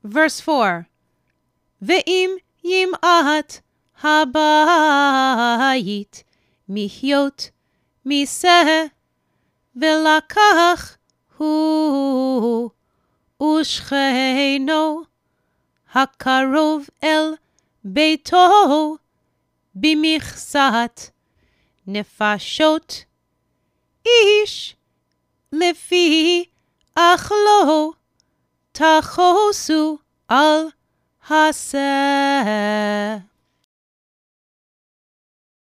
Verse 4. ואם ימעט הבית מחיות מיסה, ולקח הוא ושכנו הקרוב אל ביתו במכסת נפשות איש לפי אכלו תחוסו על הסה.